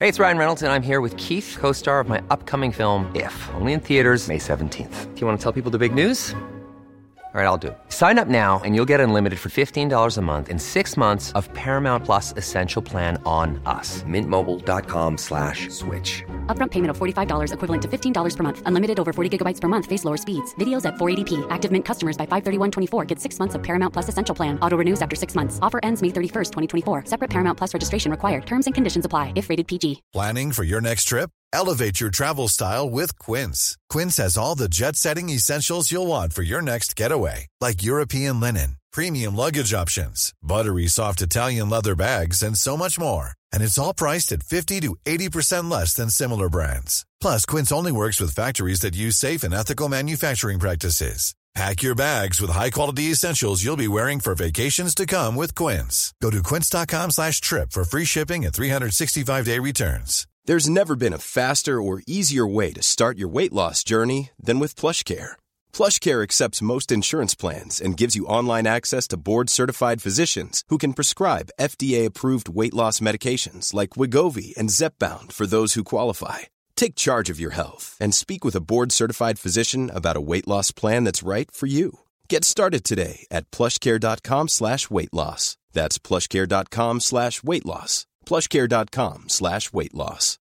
Hey, it's Ryan Reynolds, and I'm here with Keith, co-star of my upcoming film, If, only in theaters May 17th. Do you want to tell people the big news? All right, I'll do it. Sign up now and you'll get unlimited for $15 a month and 6 months of Paramount Plus Essential Plan on us. MintMobile.com/switch. Upfront payment of $45 equivalent to $15 per month. Unlimited over 40 gigabytes per month. Face lower speeds. Videos at 480p. Active Mint customers by 531.24 get 6 months of Paramount Plus Essential Plan. Auto renews after 6 months. Offer ends May 31st, 2024. Separate Paramount Plus registration required. Terms and conditions apply if rated PG. Planning for your next trip? Elevate your travel style with Quince. Quince has all the jet-setting essentials you'll want for your next getaway, like European linen, premium luggage options, buttery soft Italian leather bags, and so much more. And it's all priced at 50 to 80% less than similar brands. Plus, Quince only works with factories that use safe and ethical manufacturing practices. Pack your bags with high-quality essentials you'll be wearing for vacations to come with Quince. Go to quince.com/trip for free shipping and 365-day returns. There's never been a faster or easier way to start your weight loss journey than with PlushCare. PlushCare accepts most insurance plans and gives you online access to board-certified physicians who can prescribe FDA-approved weight loss medications like Wegovy and Zepbound for those who qualify. Take charge of your health and speak with a board-certified physician about a weight loss plan that's right for you. Get started today at plushcare.com/weight loss. That's plushcare.com/weight loss. plushcare.com/weight loss.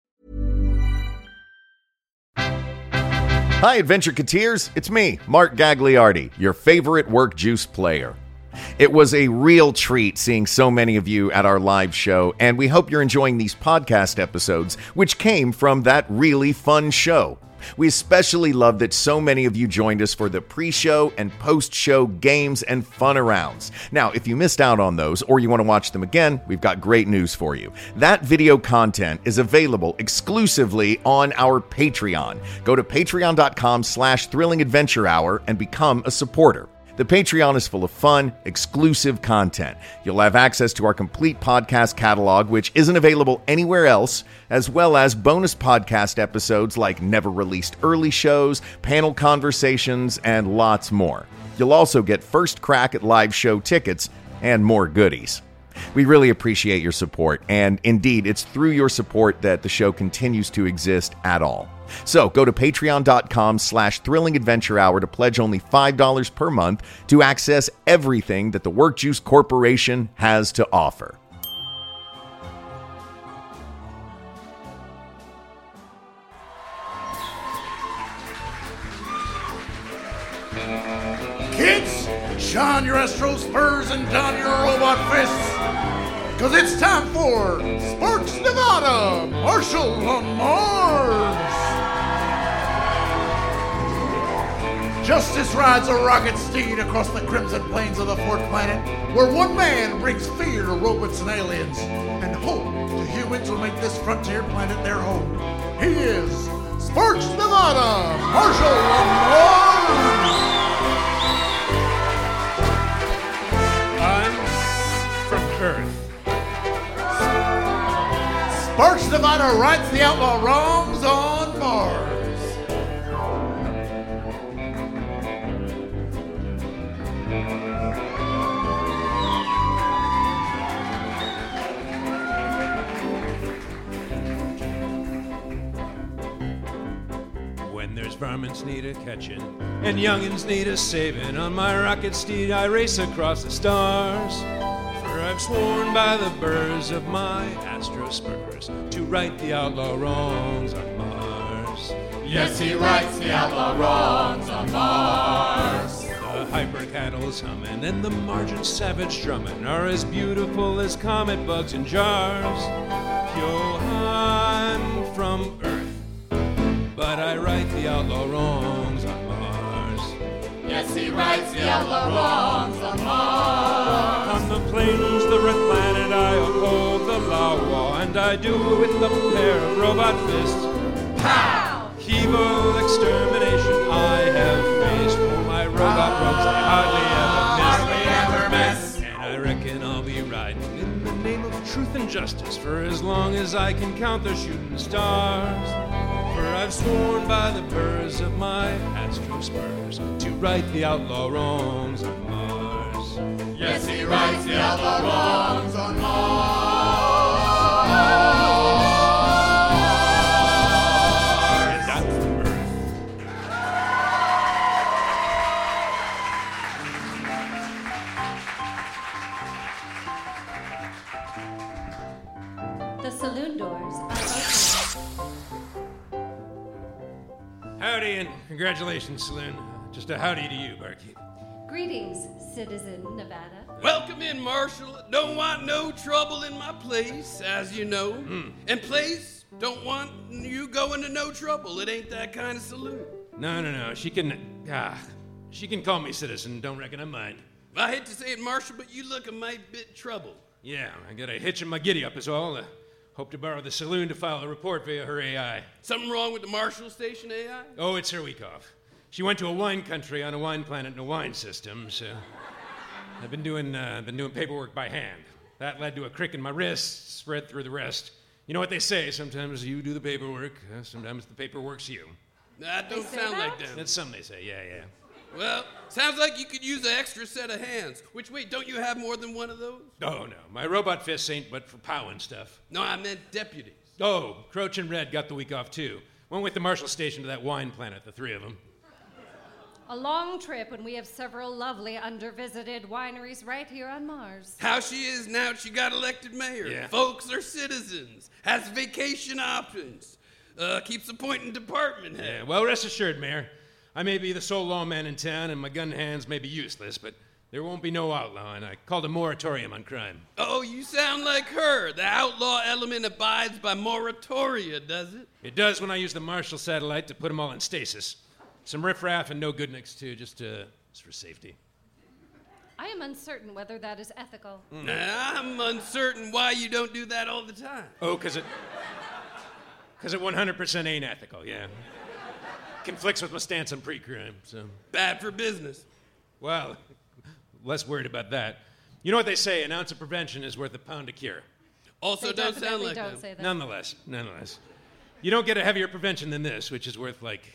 Hi, Adventure Cateers. It's me, Mark Gagliardi, your favorite Work Juice player. It was a real treat seeing so many of you at our live show, and we hope you're enjoying these podcast episodes, which came from that really fun show. We especially love that so many of you joined us for the pre-show and post-show games and fun-arounds. Now, if you missed out on those or you want to watch them again, we've got great news for you. That video content is available exclusively on our Patreon. Go to patreon.com/thrillingadventurehour and become a supporter. The Patreon is full of fun, exclusive content. You'll have access to our complete podcast catalog, which isn't available anywhere else, as well as bonus podcast episodes like never-released early shows, panel conversations, and lots more. You'll also get first crack at live show tickets and more goodies. We really appreciate your support, and indeed, it's through your support that the show continues to exist at all. So go to patreon.com/thrillingadventurehour to pledge only $5 per month to access everything that the Work Juice Corporation has to offer. Kids, shine your Astro Spurs and don your robot fists, because it's time for Sparks Nevada, Marshall on Mars. Justice rides a rocket steed across the crimson plains of the fourth planet, where one man brings fear to robots and aliens, and hope to humans who make this frontier planet their home. He is Sparks Nevada, Marshall on Mars. I'm from Earth. Sparks Nevada rights the outlaw wrongs on Mars. When there's varmints need a catching and youngins need a saving, on my rocket steed I race across the stars. For I've sworn by the burrs of my Astro Spurs to right the outlaw wrongs on Mars. Yes, he rights the outlaw wrongs on Mars. The hyper cattle's humming and the margin savage drumming are as beautiful as comet bugs in jars. Yo, I'm from Earth, but I right the outlaw wrongs on Mars. Yes, he rights the outlaw wrongs on Mars. On the plains, the red planet, I uphold the law, and I do it with a pair of robot fists. Pow! Evil extermination I have faced, for my robot rogues they hardly ever miss. And I reckon I'll be riding in the name of truth and justice for as long as I can count the shooting stars. For I've sworn by the burrs of my Astro Spurs to right the outlaw wrongs on Mars. Yes, he rights the outlaw wrongs on Mars. doors are open. Howdy and congratulations, Saloon. Just a howdy to you, barkeep. Greetings, citizen Nevada. Welcome in, Marshal. Don't want no trouble in my place, as you know. And place, don't want you going to no trouble. It ain't that kind of saloon. No. She can call me citizen. Don't reckon I mind. I hate to say it, Marshal, but you look a mite bit trouble. Yeah, I got a hitch in my giddy-up is all. Hope to borrow the saloon to file a report via her AI. Something wrong with the Marshal Station AI? Oh, it's her week off. She went to a wine country on a wine planet in a wine system, so I've been doing paperwork by hand. That led to a crick in my wrist, spread through the rest. You know what they say, sometimes you do the paperwork, sometimes the paperwork's you. That don't sound like them. That's something they say, yeah. Well, sounds like you could use an extra set of hands. Which, wait, don't you have more than one of those? Oh, no, my robot fists ain't but for powing stuff. No, I meant deputies. Oh, Croach and Red got the week off, too. Went with the Marshal Station to that wine planet, the three of them. A long trip, and we have several lovely under-visited wineries right here on Mars. How she is now, she got elected mayor. Yeah. Folks are citizens. Has vacation options. Keeps appointing department heads. Yeah, well, rest assured, Mayor. I may be the sole lawman in town, and my gun hands may be useless, but there won't be no outlaw, and I called a moratorium on crime. Oh, you sound like her. The outlaw element abides by moratoria, does it? It does when I use the Marshall satellite to put them all in stasis. Some riffraff and no goodniks, too, just for safety. I am uncertain whether that is ethical. I'm uncertain why you don't do that all the time. Oh, because it 100% ain't ethical, yeah. Conflicts with my stance on pre-crime, so. Bad for business. Well, less worried about that. You know what they say, an ounce of prevention is worth a pound of cure. Also, They don't sound definitely like don't them. say that. Nonetheless. You don't get a heavier prevention than this, which is worth,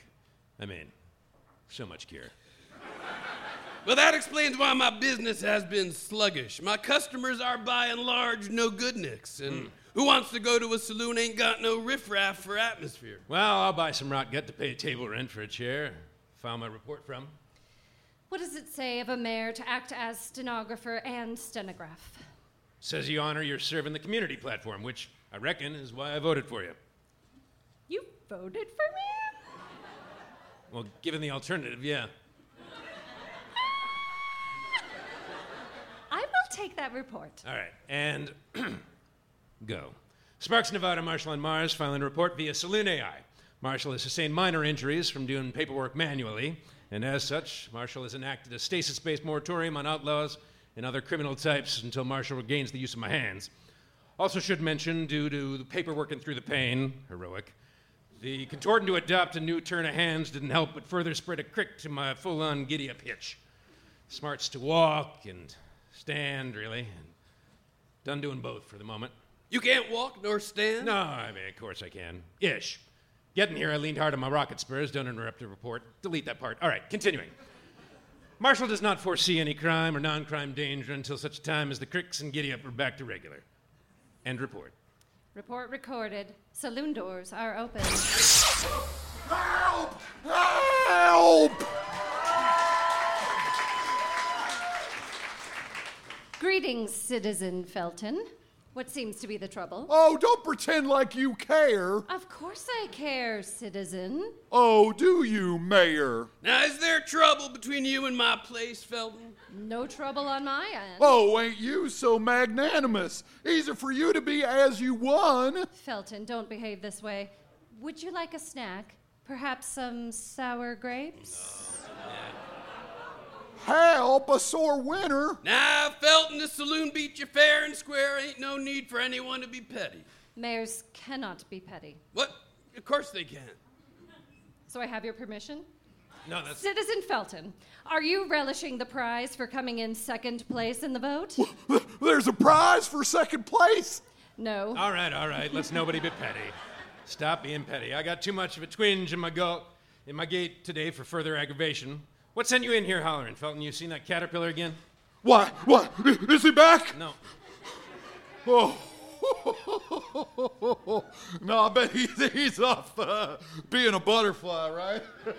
so much cure. Well, that explains why my business has been sluggish. My customers are by and large no good nicks, and who wants to go to a saloon ain't got no riffraff for atmosphere. Well, I'll buy some rot gut to pay a table rent for a chair. File my report from. What does it say of a mayor to act as stenographer and stenograph? Says you honor your serving the community platform, which I reckon is why I voted for you. You voted for me? Well, given the alternative, yeah. I will take that report. All right, and go. Sparks, Nevada, Marshall on Mars, filing a report via Saloon AI. Marshall has sustained minor injuries from doing paperwork manually, and as such, Marshall has enacted a stasis-based moratorium on outlaws and other criminal types until Marshall regains the use of my hands. Also should mention, due to the paperwork and through the pain, heroic, the contorting to adopt a new turn of hands didn't help but further spread a crick to my full-on giddy-up hitch. Smarts to walk and stand, really, and done doing both for the moment. You can't walk nor stand? No, of course I can. Ish. Getting here, I leaned hard on my rocket spurs. Don't interrupt the report. Delete that part. All right, continuing. Marshall does not foresee any crime or non-crime danger until such time as the cricks and giddy-up are back to regular. End report. Report recorded. Saloon doors are open. Help! Help! Greetings, Citizen Felton. What seems to be the trouble? Oh, don't pretend like you care. Of course I care, citizen. Oh, do you, Mayor? Now, is there trouble between you and my place, Felton? No trouble on my end. Oh, ain't you so magnanimous? Easier for you to be as you won. Felton, don't behave this way. Would you like a snack? Perhaps some sour grapes? Help, a sore winner. Now, Felton, the saloon beat you fair and square. Ain't no need for anyone to be petty. Mayors cannot be petty. What? Of course they can. So I have your permission? No, that's... Citizen Felton, are you relishing the prize for coming in second place in the vote? There's a prize for second place. No. All right. Let's nobody be petty. Stop being petty. I got too much of a twinge in my gait today for further aggravation. What sent you in here hollering, Felton? You seen that caterpillar again? What? Is he back? No. Oh. No, I bet he's off being a butterfly, right?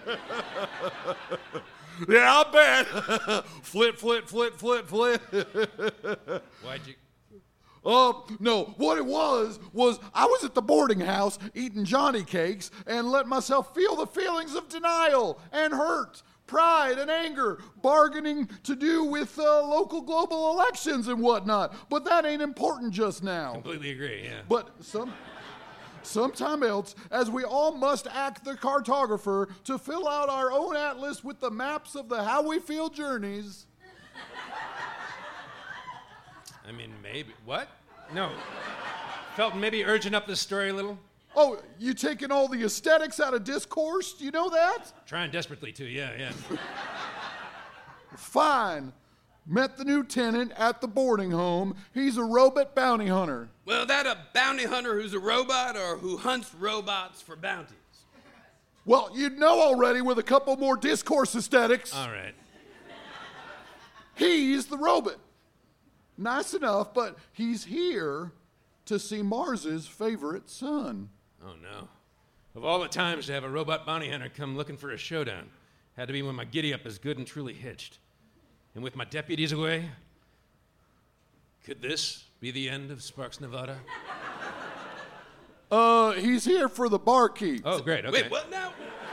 Yeah, I bet. Flip. Why'd you... No, what it was I was at the boarding house eating Johnny cakes and let myself feel the feelings of denial and hurt, pride and anger, bargaining to do with local global elections and whatnot. But that ain't important just now. Completely agree, yeah. But sometime else, as we all must act the cartographer to fill out our own atlas with the maps of the how we feel journeys. I mean, maybe. What? No. Felton, maybe urging up this story a little? Oh, you taking all the aesthetics out of discourse? Do you know that? Trying desperately to, yeah. Fine. Met the new tenant at the boarding home. He's a robot bounty hunter. Well, that a bounty hunter who's a robot or who hunts robots for bounties? Well, you'd know already with a couple more discourse aesthetics. All right. He's the robot. Nice enough, but he's here to see Mars's favorite son. Oh, no. Of all the times to have a robot bounty hunter come looking for a showdown, had to be when my giddy-up is good and truly hitched. And with my deputies away, could this be the end of Sparks, Nevada? He's here for the barkeep. Oh, great, okay. Wait, what now?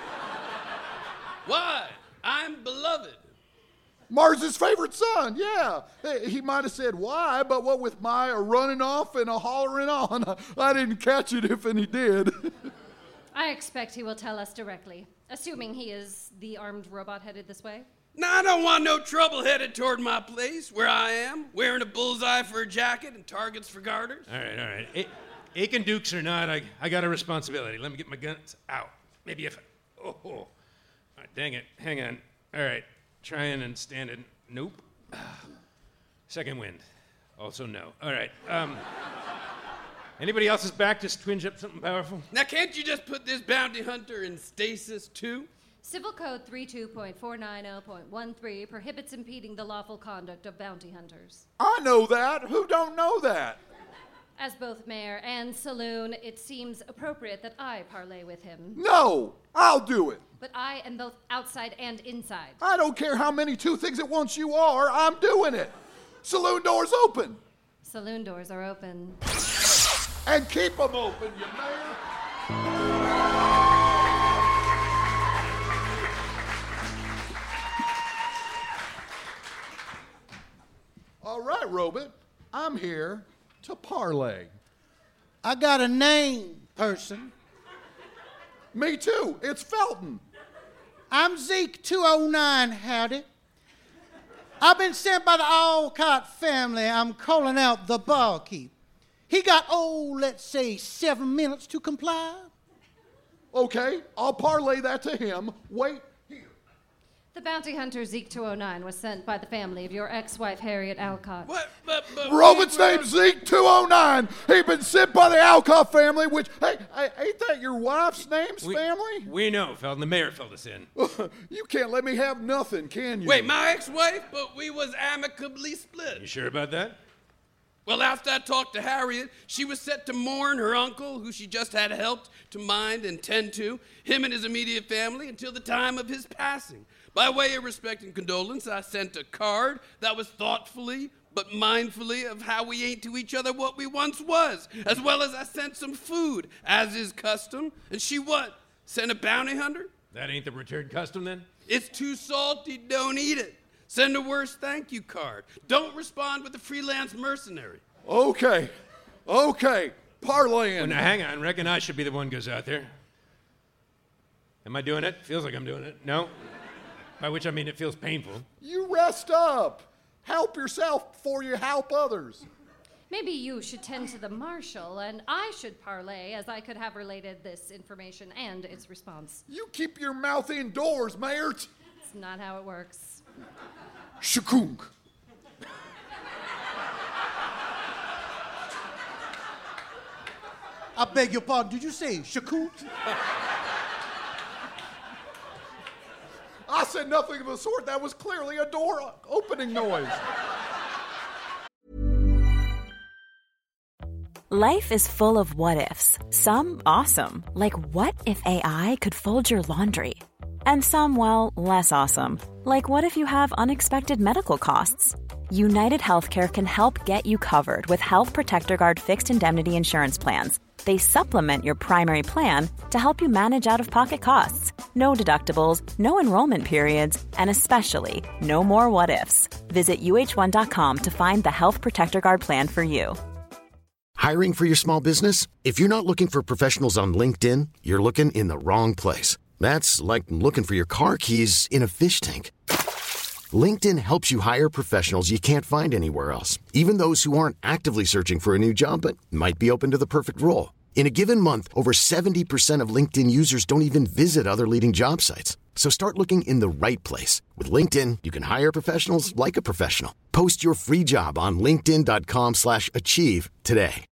Why? I'm beloved. Mars's favorite son, yeah. He might have said why, but what with my running off and a hollering on, I didn't catch it if any did. I expect he will tell us directly, assuming he is the armed robot headed this way. Now, I don't want no trouble headed toward my place, where I am, wearing a bullseye for a jacket and targets for garters. All right. Aiken Dukes or not, I got a responsibility. Let me get my guns out. Maybe if... Oh. All right, dang it. Hang on. All right. Trying and standing. Nope. Second wind. Also no. All right. Anybody else's back just twinge up something powerful? Now, can't you just put this bounty hunter in stasis, too? Civil Code 32.490.13 prohibits impeding the lawful conduct of bounty hunters. I know that. Who don't know that? As both mayor and saloon, it seems appropriate that I parley with him. No, I'll do it. But I am both outside and inside. I don't care how many two things at once you are, I'm doing it. Saloon doors open. Saloon doors are open. And keep them open, you mayor. All right, Robot, I'm here to parlay. I got a name, person. Me too. It's Felton. I'm Zeke 209, howdy. I've been sent by the Alcott family. I'm calling out the barkeep. He got, let's say 7 minutes to comply. Okay, I'll parlay that to him. Wait here. The bounty hunter Zeke 209 was sent by the family of your ex-wife Harriet Alcott. What? Robot's name's Zeke 209. He been sent by the Alcott family, which, hey, ain't that your wife's name's family? We know, Felton. The mayor filled us in. You can't let me have nothing, can you? Wait, my ex-wife? But we was amicably split. You sure about that? Well, after I talked to Harriet, she was set to mourn her uncle, who she just had helped to mind and tend to, him and his immediate family, until the time of his passing. By way of respect and condolence, I sent a card that was thoughtfully but mindfully of how we ain't to each other what we once was, as well as I sent some food, as is custom. And she what? Sent a bounty hunter? That ain't the return custom, then? It's too salty, don't eat it. Send a worse thank you card. Don't respond with a freelance mercenary. Okay. Parlaying. Well, now, hang on. Reckon I should be the one who goes out there. Am I doing it? Feels like I'm doing it. No? By which I mean it feels painful. You rest up. Help yourself before you help others. Maybe you should tend to the marshal, and I should parlay, as I could have related this information and its response. You keep your mouth indoors, Mayor. It's not how it works. Shakunk. I beg your pardon, did you say shakoot? I said nothing of the sort. That was clearly a door opening noise. Life is full of what-ifs. Some awesome, like what if AI could fold your laundry? And some, well, less awesome, like what if you have unexpected medical costs? United Healthcare can help get you covered with Health Protector Guard fixed indemnity insurance plans. They supplement your primary plan to help you manage out-of-pocket costs. No deductibles, no enrollment periods, and especially no more what-ifs. Visit uh1.com to find the Health Protector Guard plan for you. Hiring for your small business? If you're not looking for professionals on LinkedIn, you're looking in the wrong place. That's like looking for your car keys in a fish tank. LinkedIn helps you hire professionals you can't find anywhere else, even those who aren't actively searching for a new job but might be open to the perfect role. In a given month, over 70% of LinkedIn users don't even visit other leading job sites. So start looking in the right place. With LinkedIn, you can hire professionals like a professional. Post your free job on linkedin.com/achieve today.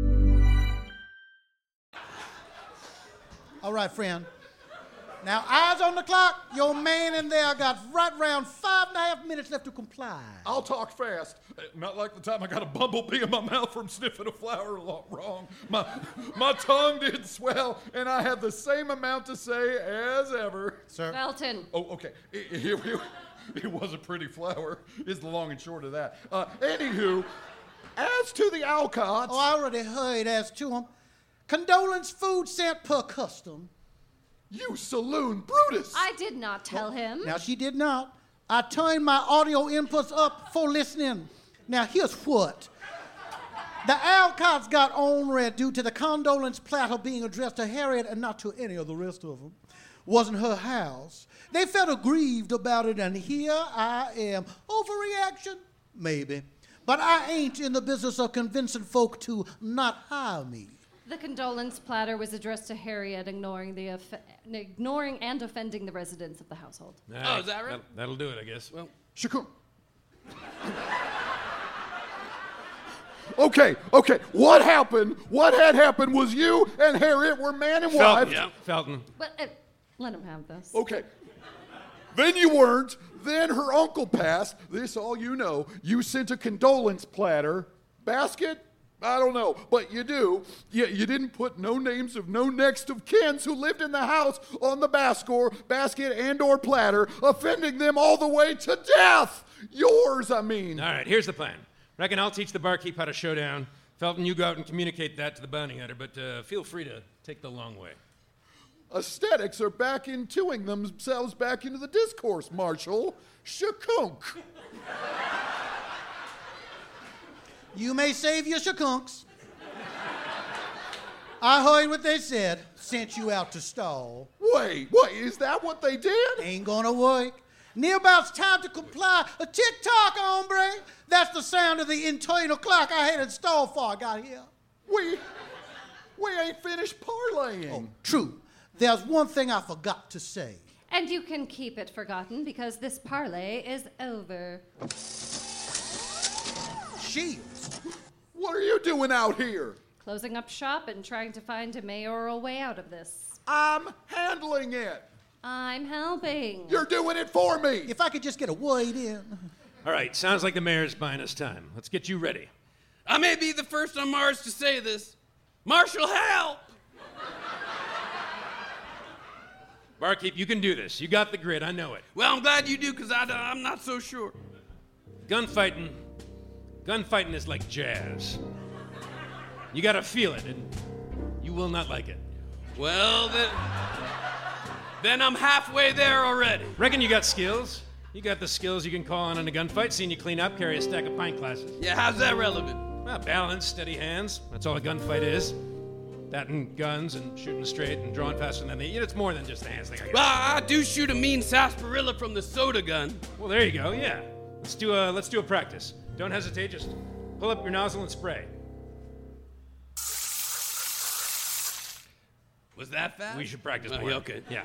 All right, friend. Now, eyes on the clock. Your man in there got right around 5.5 minutes left to comply. I'll talk fast. Not like the time I got a bumblebee in my mouth from sniffing a flower wrong. My tongue did swell, and I had the same amount to say as ever. Sir? Felton. Oh, okay. It was a pretty flower, is the long and short of that. Anywho, as to the Alcotts... Oh, I already heard as to them. Condolence food sent per custom. You saloon Brutus! I did not tell him. Now, she did not. I turned my audio inputs up for listening. Now, here's what. The Alcotts got ornery due to the condolence platter being addressed to Harriet and not to any of the rest of them. Wasn't her house. They felt aggrieved about it, and here I am. Overreaction? Maybe. But I ain't in the business of convincing folk to not hire me. The condolence platter was addressed to Harriet, ignoring and offending the residents of the household. Oh, is that right? That'll do it, I guess. Well, Shakur. Okay. What happened? What had happened was you and Harriet were man and wife. Yeah, Felton. But let him have this. Okay. Then you weren't. Then her uncle passed. This all you know. You sent a condolence platter. Basket? I don't know, but you do. You didn't put no names of no next of kins who lived in the house on the basket and or platter, offending them all the way to death. Yours, I mean. All right, here's the plan. Reckon I'll teach the barkeep how to show down. Felton, you go out and communicate that to the bounty hunter, but feel free to take the long way. Aesthetics are back intoing themselves back into the discourse, Marshal. Shakunk. You may save your shakunks. I heard what they said. Sent you out to stall. Wait, is that what they did? Ain't gonna work. Near about's time to comply. A tick-tock, hombre. That's the sound of the internal clock I had installed before I got here. We ain't finished parlaying. Oh, true. There's one thing I forgot to say. And you can keep it forgotten because this parlay is over. Shields. What are you doing out here? Closing up shop and trying to find a mayoral way out of this. I'm handling it. I'm helping. You're doing it for me. If I could just get a word in. All right, sounds like the mayor's buying us time. Let's get you ready. I may be the first on Mars to say this. Marshal, help! Barkeep, you can do this. You got the grit, I know it. Well, I'm glad you do, because I'm not so sure. Gunfighting is like jazz. You gotta feel it, and you will not like it. Well, then I'm halfway there already. Reckon you got skills? You got the skills you can call on in a gunfight, seeing you clean up, carry a stack of pint glasses. Yeah, how's that relevant? Well, balance, steady hands. That's all a gunfight is. That and guns and shooting straight and drawing faster than they... It's more than just the hands thing, I guess. Well, I do shoot a mean sarsaparilla from the soda gun. Well, there you go, yeah. Let's do a practice. Don't hesitate, just pull up your nozzle and spray. Was that fast? We should practice more. Okay. Yeah.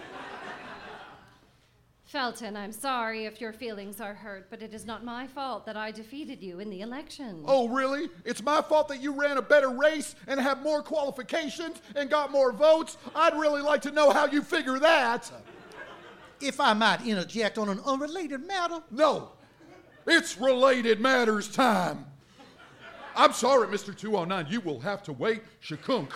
Felton, I'm sorry if your feelings are hurt, but it is not my fault that I defeated you in the election. Oh, really? It's my fault that you ran a better race and have more qualifications and got more votes? I'd really like to know how you figure that. If I might interject on an unrelated matter. No. It's related matters time. I'm sorry, Mr. 209. You will have to wait, Shakunk.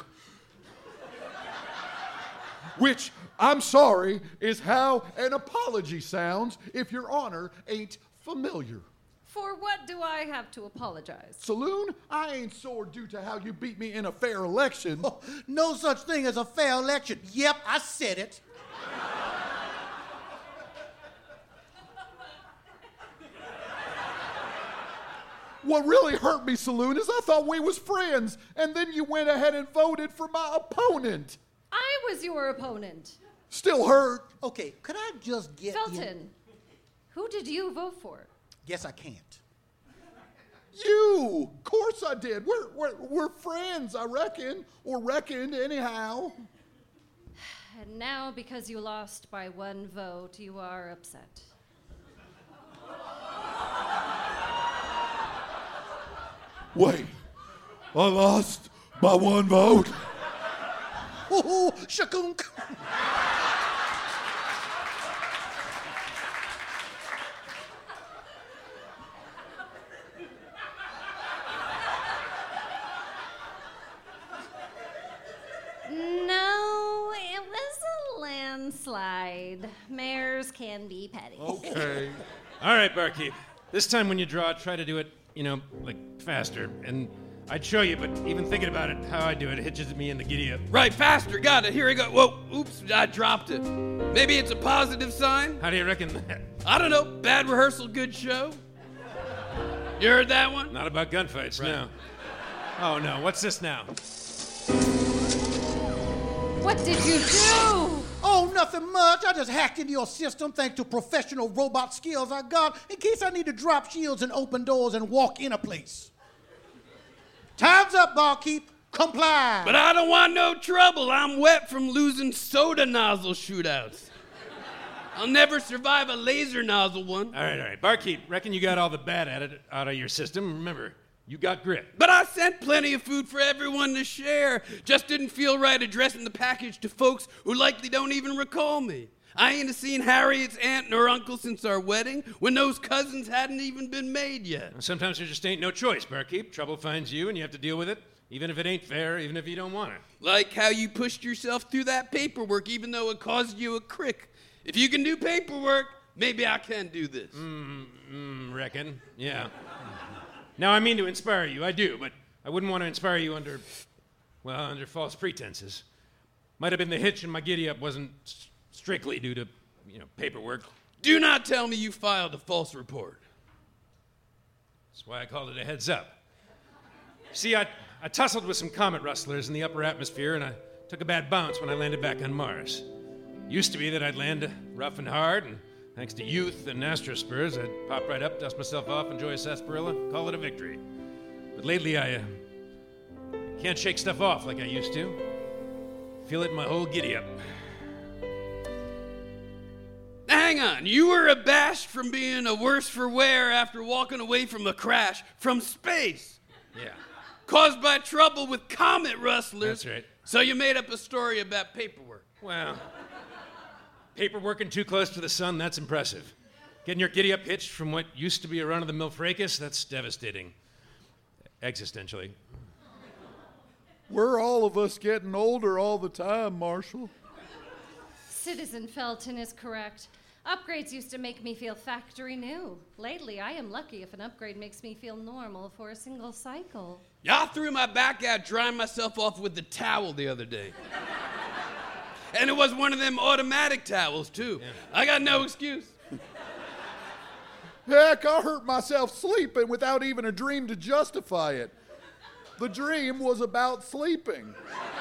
Which, I'm sorry, is how an apology sounds if your honor ain't familiar. For what do I have to apologize? Saloon, I ain't sore due to how you beat me in a fair election. Oh, no such thing as a fair election. Yep, I said it. What really hurt me, Saloon, is I thought we was friends, and then you went ahead and voted for my opponent. I was your opponent. Still hurt. Okay, could I just get Felton, who did you vote for? Yes, I can't. You! Of course I did. We're friends, I reckon. Or reckoned, anyhow. And now, because you lost by 1 vote, you are upset. Wait, I lost by 1 vote? Ooh, shakunk. No, it was a landslide. Mayors can be petty. Okay. All right, barkeep. This time when you draw, try to do it, like faster. And I'd show you, but even thinking about it, how I do it, it hitches me in the giddy up. Right, faster. Got it. Here we go. Whoa, oops, I dropped it. Maybe it's a positive sign? How do you reckon that? I don't know. Bad rehearsal, good show. You heard that one? Not about gunfights, Right. no. Oh, no. What's this now? What did you do? Oh, nothing much. I just hacked into your system thanks to professional robot skills I got in case I need to drop shields and open doors and walk in a place. Time's up, barkeep. Comply. But I don't want no trouble. I'm wet from losing soda nozzle shootouts. I'll never survive a laser nozzle one. All right. Barkeep, reckon you got all the bad out of your system. Remember, you got grit. But I sent plenty of food for everyone to share. Just didn't feel right addressing the package to folks who likely don't even recall me. I ain't seen Harriet's aunt and her uncle since our wedding, when those cousins hadn't even been made yet. Sometimes there just ain't no choice, barkeep. Trouble finds you and you have to deal with it, even if it ain't fair, even if you don't want it. Like how you pushed yourself through that paperwork even though it caused you a crick. If you can do paperwork, maybe I can do this. Reckon. Yeah. Now, I mean to inspire you, I do, but I wouldn't want to inspire you under false pretenses. Might have been the hitch in my giddy-up wasn't strictly due to, paperwork. Do not tell me you filed a false report. That's why I called it a heads up. See, I tussled with some comet rustlers in the upper atmosphere, and I took a bad bounce when I landed back on Mars. Used to be that I'd land rough and hard, and thanks to youth and astrospurs, I'd pop right up, dust myself off, enjoy a sarsaparilla, call it a victory. But lately, I can't shake stuff off like I used to. Feel it in my whole giddy-up. Now, hang on. You were abashed from being a worse for wear after walking away from a crash from space. Yeah. Caused by trouble with comet rustlers. That's right. So you made up a story about paperwork. Well, paperworking too close to the sun, that's impressive. Getting your giddy-up hitched from what used to be a run-of-the-mill fracas, that's devastating. Existentially. We're all of us getting older all the time, Marshall. Citizen Felton is correct. Upgrades used to make me feel factory new. Lately, I am lucky if an upgrade makes me feel normal for a single cycle. Y'all threw my back out drying myself off with the towel the other day. And it was one of them automatic towels, too. Yeah. I got no excuse. Heck, I hurt myself sleeping without even a dream to justify it. The dream was about sleeping.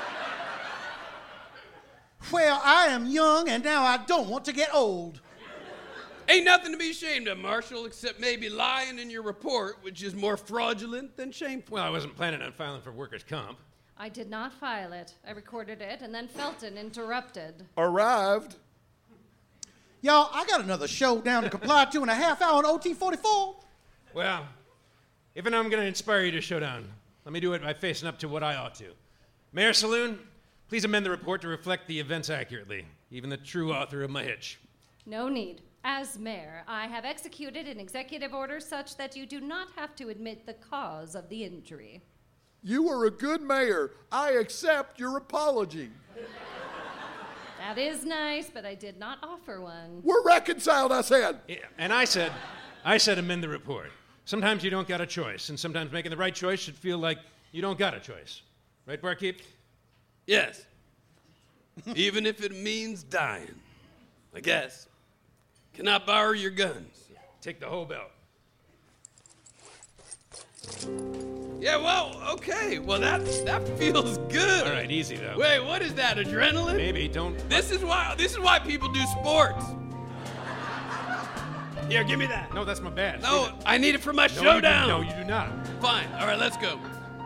Well, I am young, and now I don't want to get old. Ain't nothing to be ashamed of, Marshall, except maybe lying in your report, which is more fraudulent than shameful. Well, I wasn't planning on filing for workers' comp. I did not file it. I recorded it, and then Felton interrupted. Arrived. Y'all, I got another show down to comply to in a half hour on OT 44. Well, even though I'm going to inspire you to show down, let me do it by facing up to what I ought to. Mayor Saloon, please amend the report to reflect the events accurately, even the true author of my hitch. No need. As mayor, I have executed an executive order such that you do not have to admit the cause of the injury. You were a good mayor. I accept your apology. That is nice, but I did not offer one. We're reconciled, I said. Yeah, and I said amend the report. Sometimes you don't got a choice, and sometimes making the right choice should feel like you don't got a choice. Right, barkeep? Yes. Even if it means dying. I guess. Can I borrow your guns? Take the whole belt. Yeah, well, okay. Well, that feels good. All right, easy though. Wait, what is that? Adrenaline? Maybe don't. This is why people do sports. Here, give me that. No, that's my badge. No, I need it for my No, showdown. No, you do not. Fine. All right, let's go.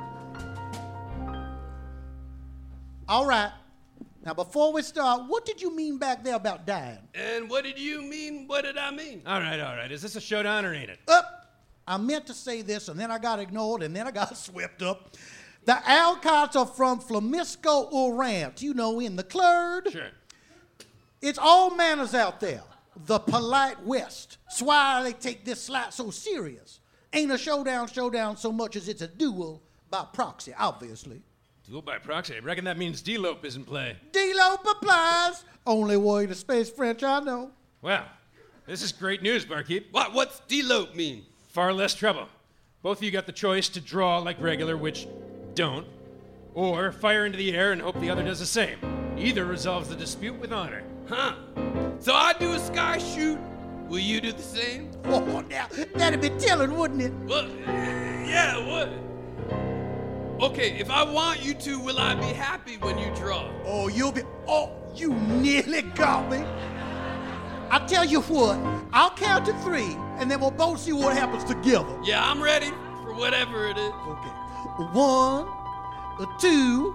All right. Now, before we start, what did you mean back there about dying? And what did you mean? What did I mean? All right. Is this a showdown or ain't it? I meant to say this, and then I got ignored, and then I got swept up. The Alcots are from Flamisco Orant, you know, in the Clerd. Sure. It's all manners out there. The polite West. That's why they take this slot so serious. Ain't a showdown so much as it's a duel by proxy, obviously. Duel by proxy. I reckon that means D-Lope is in play. D-Lope applies. Only warrior to space French I know. Well, this is great news, barkeep. What's D-Lope mean? Far less trouble. Both of you got the choice to draw like regular, which don't, or fire into the air and hope the other does the same. Either resolves the dispute with honor. Huh. So I do a sky shoot. Will you do the same? Oh, now, that'd be telling, wouldn't it? Well, yeah, it would. Okay, if I want you to, will I be happy when you draw? Oh, you nearly got me. I tell you what, I'll count to 3, and then we'll both see what happens together. Yeah, I'm ready for whatever it is. Okay. 1, 2.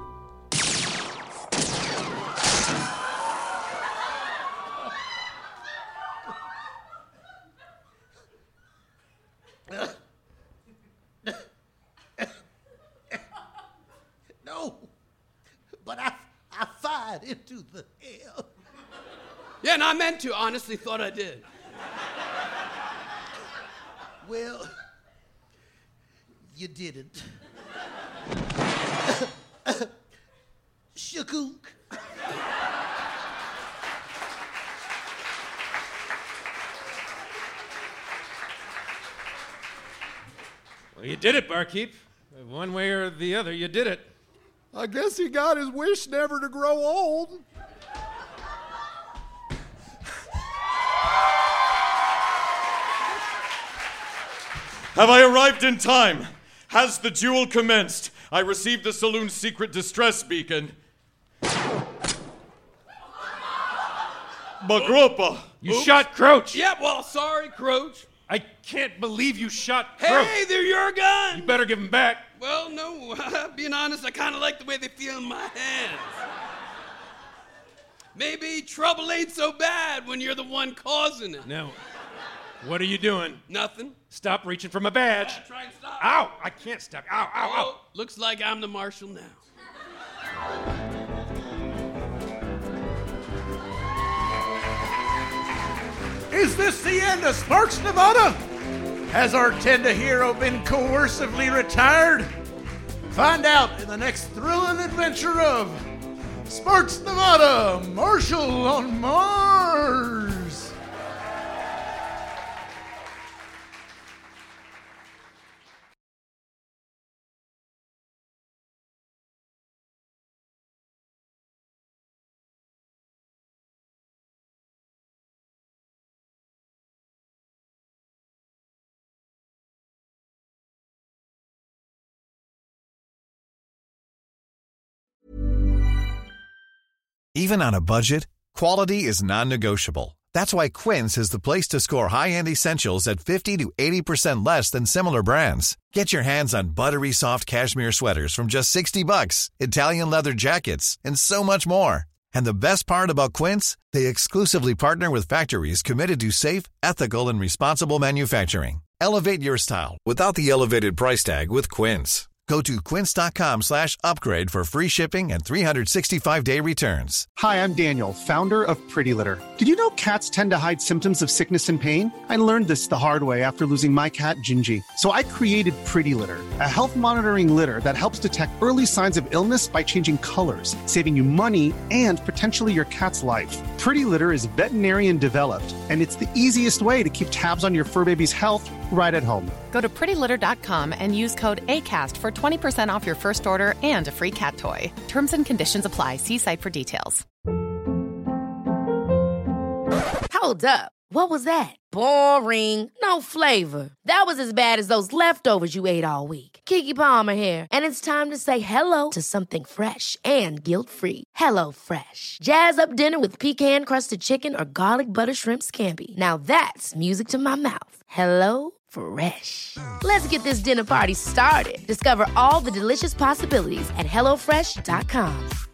No, but I fired into the air. Yeah, and I meant to. Honestly, thought I did. Well, you didn't. Shakook. Well, you did it, barkeep. One way or the other, you did it. I guess he got his wish never to grow old. Have I arrived in time? Has the duel commenced? I received the saloon's secret distress beacon. Magropa! You shot Croach! Yeah, well, sorry, Croach. I can't believe you shot Croach. Hey, they're your guns! You better give them back. Well, no, being honest, I kind of like the way they feel in my hands. Maybe trouble ain't so bad when you're the one causing it. No. What are you doing? Nothing. Stop reaching for my badge. Try and stop. Ow! I can't stop. Ow, ow, ow. Oh, looks like I'm the marshal now. Is this the end of Sparks, Nevada? Has our tender hero been coercively retired? Find out in the next thrilling adventure of Sparks, Nevada, Marshal on Mars. Even on a budget, quality is non-negotiable. That's why Quince is the place to score high-end essentials at 50 to 80% less than similar brands. Get your hands on buttery soft cashmere sweaters from just $60, Italian leather jackets, and so much more. And the best part about Quince, they exclusively partner with factories committed to safe, ethical, and responsible manufacturing. Elevate your style without the elevated price tag with Quince. Go to quince.com/upgrade for free shipping and 365-day returns. Hi, I'm Daniel, founder of Pretty Litter. Did you know cats tend to hide symptoms of sickness and pain? I learned this the hard way after losing my cat, Gingy. So I created Pretty Litter, a health monitoring litter that helps detect early signs of illness by changing colors, saving you money and potentially your cat's life. Pretty Litter is veterinarian developed, and it's the easiest way to keep tabs on your fur baby's health right at home. Go to prettylitter.com and use code ACAST for 20% off your first order and a free cat toy. Terms and conditions apply. See site for details. Hold up. What was that? Boring. No flavor. That was as bad as those leftovers you ate all week. Keke Palmer here, and it's time to say hello to something fresh and guilt-free. HelloFresh. Jazz up dinner with pecan-crusted chicken or garlic butter shrimp scampi. Now that's music to my mouth. HelloFresh. Let's get this dinner party started. Discover all the delicious possibilities at HelloFresh.com.